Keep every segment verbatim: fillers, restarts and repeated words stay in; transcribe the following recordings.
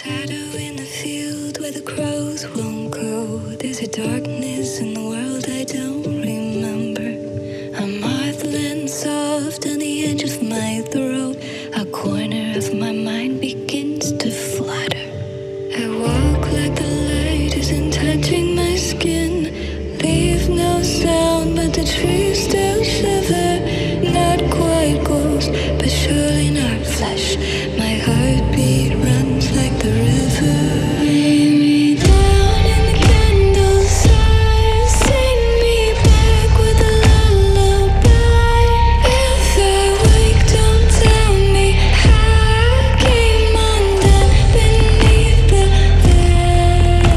shadow in the field where the crows won't go. There's a darkness in the world I don't remember. A mothland soft on the edge of my throat. A corner of my mind begins to flutter. I walk like the light isn't touching my skin. Leave no sound but the trees still shiver. Not quite ghost, but surely not flesh. My heartbeat runs like the river. Lay me down in the candlelight. Sing me back with a lullaby. If I wake, don't tell me how I came undone beneath the veil.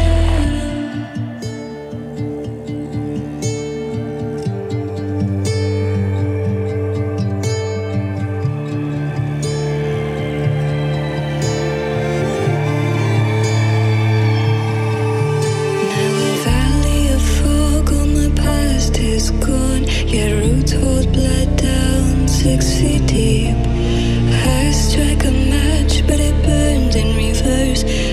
Now a valley of fog, all my past is gone. Your roots hold blood down six feet deep. I strike a match, but it burns in reverse.